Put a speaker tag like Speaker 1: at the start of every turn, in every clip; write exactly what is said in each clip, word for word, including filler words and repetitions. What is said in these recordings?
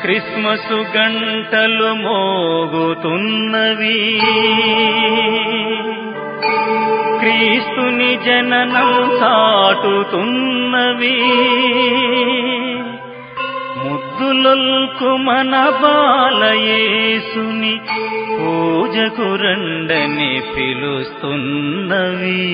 Speaker 1: Christmas గంటలు మోగుతున్నవి, క్రీస్తుని జననం చాటుతున్నవి. ముద్దులొల్కు మన బాలయేసుని పూజకు రండని పిలుస్తున్నవి.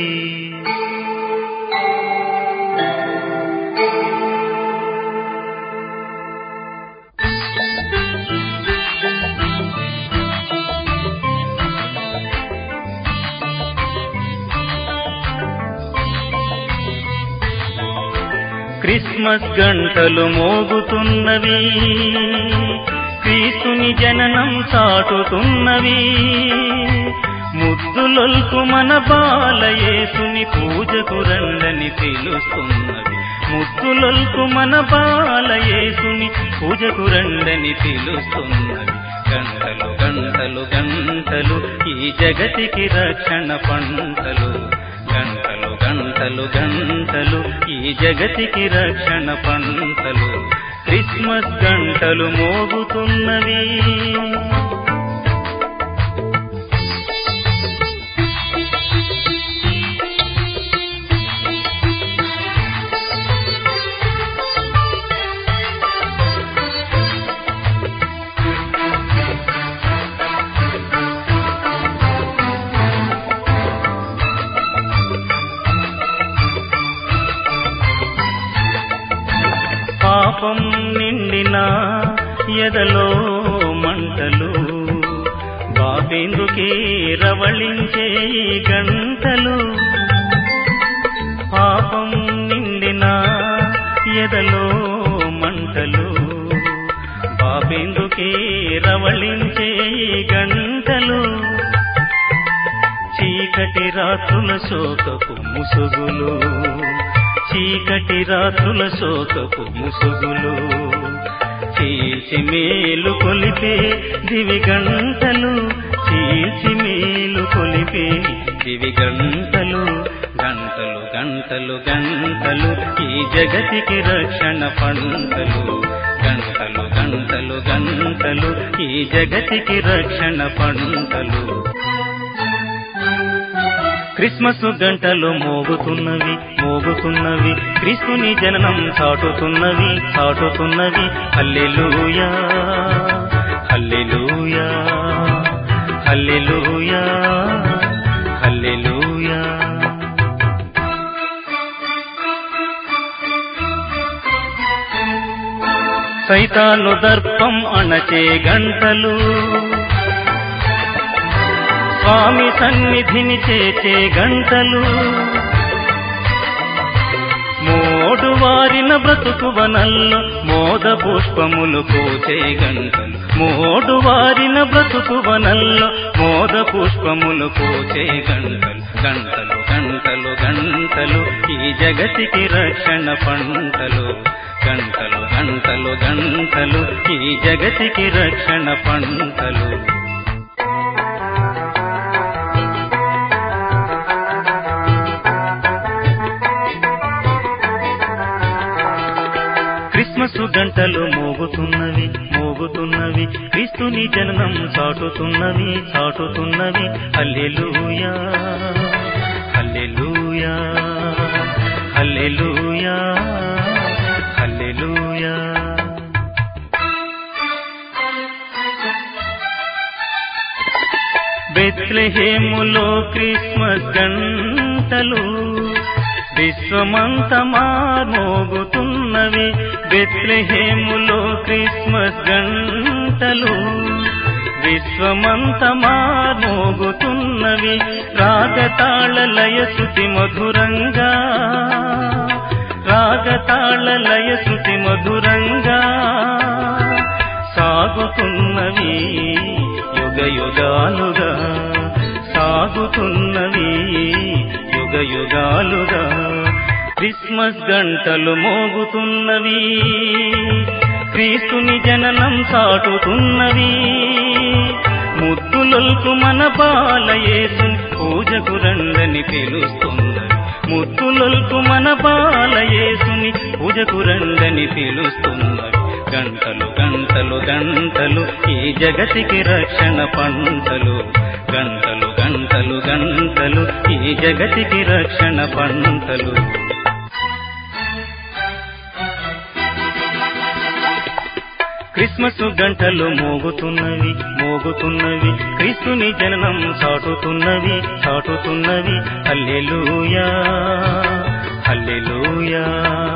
Speaker 1: క్రిస్మస్ గంటలు మోగుతున్నవి, క్రీస్తుని జననం చాటుతున్నవి. ముద్దులొల్కు మన బాలయేసుని పూజకు రండని పిలుస్తున్నవి. ముద్దులొల్కు మన బాలయేసుని పూజకు రండని పిలుస్తున్నవి. గంటలు గంటలు గంటలు ఈ జగతికి రక్షణ పంటలు. గంటలు గంటలు గంటలు ఈ జగతికి రక్షణ పంటలు. క్రిస్మస్ గంటలు మోగుతున్నవి. పాపం నిండిన ఎదలో మంటలు, బాబేందుకే రవళించే గంటలు. పాపం నిండిన ఎదలో మంటలు, బాబేందుకే రవళించే గంటలు. చీకటి రాత్రుల శోకపు ముసుగులు, చీకటి రాత్రుల శోకపు ముసుగులు. చీల్చి మేలు కొలిపే దివి గంటలు, చీల్చి మేలు కొలిపే దివి గంటలు. గంటలు గంటలు గంటలు ఈ జగతికి రక్షణ పంటలు. గంటలు గంటలు గంటలు ఈ జగతికి రక్షణ పంటలు. క్రిస్మస్ గంటలు మోగుతున్నవి మోగుతున్నవి, క్రీస్తుని జననం చాటుతున్నవి చాటుతున్నవి. హల్లెలూయా హల్లెలూయా హల్లెలూయా హల్లెలూయా. సైతాను దర్పం అణచే గంటలు, స్వామి సన్నిధిని చేచే గంటలు. మోడు వారిన బ్రతుకు వనల్లో మోద పుష్పములు పూచే గంటలు. మోడు వారిన బ్రతుకు వనల్లో మోద పుష్పములు పూచే గంటలు. గంటలు గంటలు గంటలు ఈ జగతికి రక్షణ పంటలు. గంటలు గంటలు గంటలు ఈ జగతికి రక్షణ పంటలు. క్రిస్మస్ గంటలు మోగుతున్నవి మోగుతున్నవి, క్రీస్తుని జననం చాటుతున్నవి చాటుతున్నవి. హల్లెలూయా హల్లెలూయా హల్లెలూయా హల్లెలూయా. బెత్లెహేములో క్రిస్మస్ గంటలు, విశ్వమంత మోగుతున్నవి. బెత్లెహేములో క్రిస్మస్ గంటలు, విశ్వమంత మోగుతున్నవి. రాగతాళ లయ శృతి మధురంగా, రాగతాళ లయ శృతి మధురంగా సాగుతున్నవి. యుగ యుగాలుగా సాగుతున్నవి, యుగ యుగాలుగా. క్రిస్మస్ గంటలు మోగుతున్నవి, క్రీస్తుని జననం చాటుతున్నవి. ముద్దులొల్కు మన బాలయేసుని పూజకు రండని పిలుస్తున్నవి. ముద్దులొల్కు మన బాలయేసుని పూజకు రండని పిలుస్తున్నవి. గంటలు గంటలు గంటలు ఈ జగతికి రక్షణ పంటలు గంటలు గంటలు గంటలు ఈ జగతికి రక్షణ పంటలు క్రిస్మస్ గంటలు మోగుతున్నవి మోగుతున్నవి క్రీస్తుని జననం చాటుతున్నవి చాటుతున్నవి హల్లెలూయా హల్లెలూయా